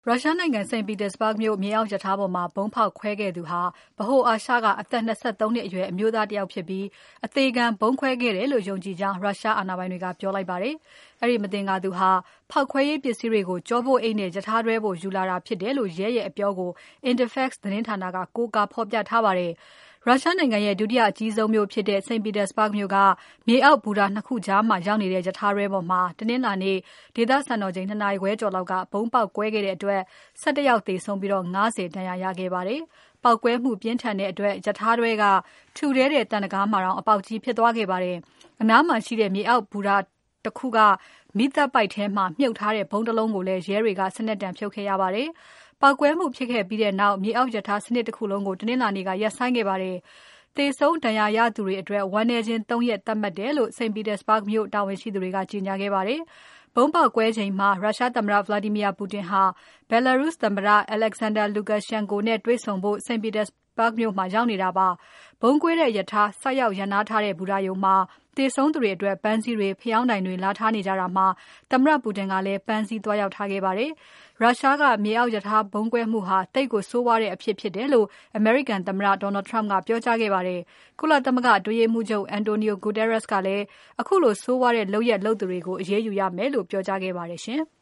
ရုရှားနိုင်ငံစိန့်ပီတာစဘာဂ်မြို့မြေအောက်ရထားပေါ်မှာဗုံးဖောက်ခွဲခဲ့သူဟာဗဟိုအာရှကအသက်23နှစ်အရွယ်အမျိုးသားတယောက်ဖြစ်ပြီးအသေခံဗုံးခွဲခဲ့တယ်လို့ယုံကြည်ကြောင်းရုရှားအာဏာပိုင်တွေကပြောလိုက်ပါတယ်။အဲဒီမသင်္ကာသူဟာဖောက်ခွဲရေးပစ္စည်းတွေကိုကြောပို့အိတ်နဲ့ရထားတွဲဖို့ယူလာတာဖြစ်တယ်လို့ရဲရဲ့အပြောကို Interfax သတင်းဌာနကကိုးကားဖော်ပြထားပါတယ်။ရုရှားနိုင်ငံရဲ့ဒုတိယအကြီးဆုံးမြို့ဖြစ်တဲ့စိန့်ပီတာစဘာဂ်မြို့ကမြေအောက်ဘူတာ2ခုကြားမှာရောက်နေတဲ့ရထားတွဲပေါ်မှာတနင်္လာနေ့ဒေသစံတော်ချိန်2နာရီခွဲကျော်လောက်ကဗုံးပေါက်ကွဲခဲ့တဲ့အတွက်11ယောက်သေဆုံးပြီး50ဒဏ်ရာရခဲ့ပါတယ်။ပေါက်ကွဲမှုပြင်းထန်တဲ့အတွက်ရထားတွဲကထူထဲတဲ့တန်တကားမှာတောင်အပေါက်ကြီးဖြစ်သွားခဲ့ပါတယ်။အနားမှာရှိတဲ့မြေအောက်ဘူတာတစ်ခုကမီးသတ်ပိုက်ထဲမှာမြုပ်ထားတဲ့ဘုံတလုံးကိုလည်းရဲတွေကစနက်တံဖြုတ်ခဲ့ရပါတယ်။ပေါက်ကွဲမှုဖြစ်ခဲ့ပြီးတဲ့နောက်မြေအောက်ရထားစနစ်တစ်ခုလုံးကိုတနင်္လာနေ့ကရပ်ဆိုင်းခဲ့ပါတယ်။သေဆုံးဒဏ်ရာရသူတွေအတွက်ဝမ်းနည်းခြင်း3ရက်သတ်မှတ်တယ်လို့စိန့်ပီတာစဘာဂ်မြို့တာဝန်ရှိသူတွေကကြေညာခဲ့ပါတယ်။ဗုံးပေါက်ကွဲချိန်မှာရုရှားသမ္မတ Vladimir Putin ဟာ Belarus သမ္မတ Alexander Lukashenko နဲ့တွေ့ဆုံဖို့စိန့်ပီတာစဘာဂ်မြို့မှာရောက်နေတာပါ။ဗုံးကွဲတဲ့ရထားဆိုက်ရောက်ရပ်နားထားတဲ့ဘူတာရုံမှာသေဆုံးသူတွေအတွက်ပန်းစည်းတွေဖျောင်းတိုင်တွေလာထားနေကြတာမှာသမ္မတပူတင်ကလည်းပန်းစည်းသွားရောက်ထားခဲ့ပါတယ်။ရုရှားကမြေအောက်ရထားဗုံးကွဲမှုဟာတိတ်ကိုဆိုးဝါးတဲ့အဖြစ်ဖြစ်တယ်လို့အမေရိကန်သမ္မတ Donald Trump ကပြောကြားခဲ့ပါတယ်။ကုလသမဂ္ဂအတွင်းရေးမှူးချုပ် Antonio Guterres ကလည်းအခုလိုဆိုးဝါးတဲ့လုပ်ရပ်လုပ်သူတွေကိုအရေးယူရမယ်လို့ပြောကြားခဲ့ပါတယ်ရှင်။